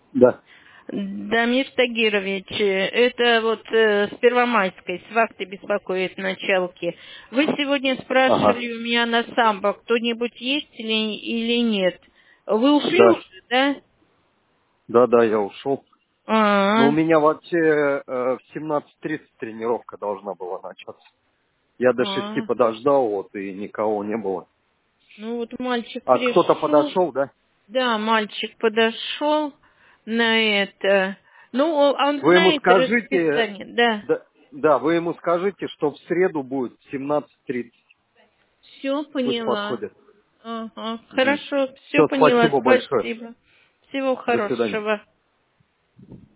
Да. Дамир Тагирович, это вот с Первомайской, с вахты беспокоит началки. Вы сегодня Ага. спрашивали у меня на самбо, кто-нибудь есть или нет? Вы ушли Да. уже, да? Да, я ушел. Но у А, меня вообще в 17:30 тренировка должна была начаться. Я до 6 а. подождал, вот, и никого не было. Ну вот мальчик А кто-то пришел, подошел, да? да, мальчик подошел на это. Ну, он Вы ему знает скажите, расписание, да. да, вы ему скажите, что в среду будет 17:30. Все Пусть поняла. подходит. Ага, Угу. хорошо, все Все, поняла, спасибо большое. спасибо. Всего До свидания. хорошего.